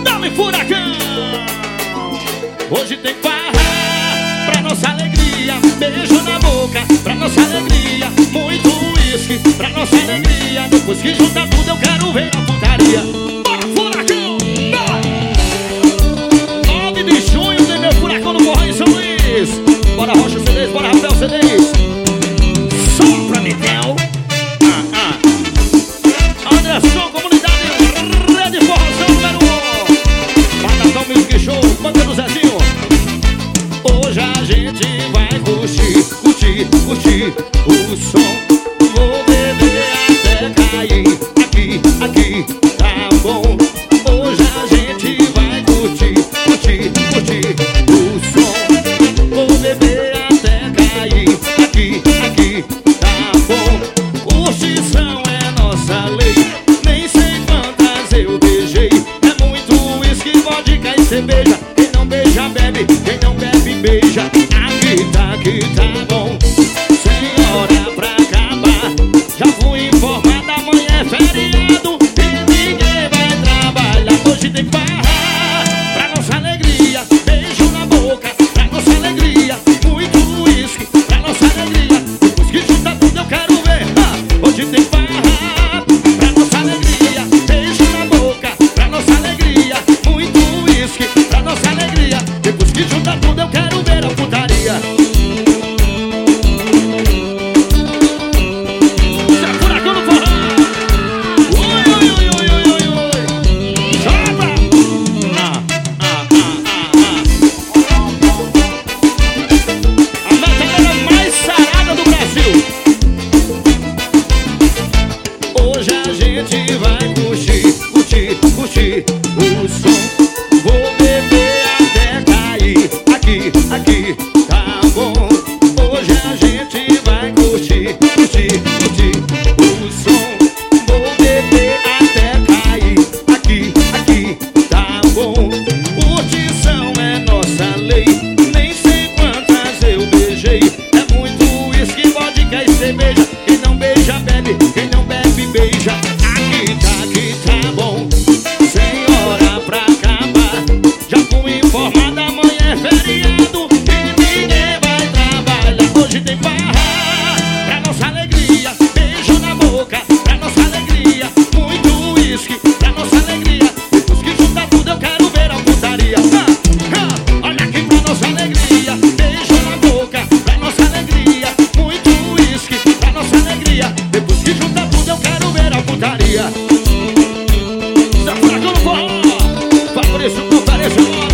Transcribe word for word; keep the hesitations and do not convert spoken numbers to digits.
Dá-me furacão. Hoje tem farra pra nossa alegria, beijo na boca pra nossa alegria, muito uísque pra nossa alegria. Depois que junta tudo eu quero ver a putaria. Bora, furacão! nove de junho tem meu furacão no Forró em São Luís. Bora, Rocha C Ds, bora, Rafael C Ds. Sopra, Miguel. Ah, ah. Anderson, comunidade Rede Forrozão número um. Batatão Music Show, banca do Zezinho. Hoje a gente vai curtir, curtir, curtir o som. Vou beber até cair. Aqui, aqui, tá bom. Hoje a gente vai curtir, curtir, curtir o som. Vou beber até cair. Aqui, aqui, tá bom. Curtição é nossa lei. Nem sei quantas eu beijei. É muito uísque, vodka e cerveja. Quem não beija, bebe. Quem não bebe, beija. Aqui tá, aqui tá bom. Sem hora pra acabar. Já fui informada, amanhã é feriado e ninguém vai trabalhar. Hoje tem farra pra nossa alegria, beijo na boca pra nossa alegria, muito uísque pra nossa alegria. Depois que junta tudo eu quero ver. Ah, hoje tem farra pra nossa alegria, beijo na boca pra nossa alegria, muito uísque pra nossa alegria. Depois que junta tudo eu quero ver a putaria. Hoje a gente vai curtir, curtir, curtir o som. Vou beber até cair. Aqui, aqui, tá bom. Hoje a gente vai curtir, curtir, curtir o som. Vou beber até cair. Aqui, aqui, tá bom. Curtição é nossa lei. Nem sei quantas eu beijei. É muito uísque, vodka e cerveja. Quem não beija, bebe. Quem não bebe, beija. Aqui tá, aqui tá bom. Sem hora pra acabar. Já fui informada, amanhã é feriado e ninguém vai trabalhar. Hoje tem farra pra nossa alegria, beijo na boca pra nossa alegria, muito uísque pra nossa alegria. Depois que junta tudo eu quero ver a putaria. Ah, ah, olha aqui pra nossa alegria, beijo na boca pra nossa alegria, muito uísque pra nossa alegria. Depois que junta tudo eu quero ver a putaria. Zé Furacão no Forró, Fabrício, compareça.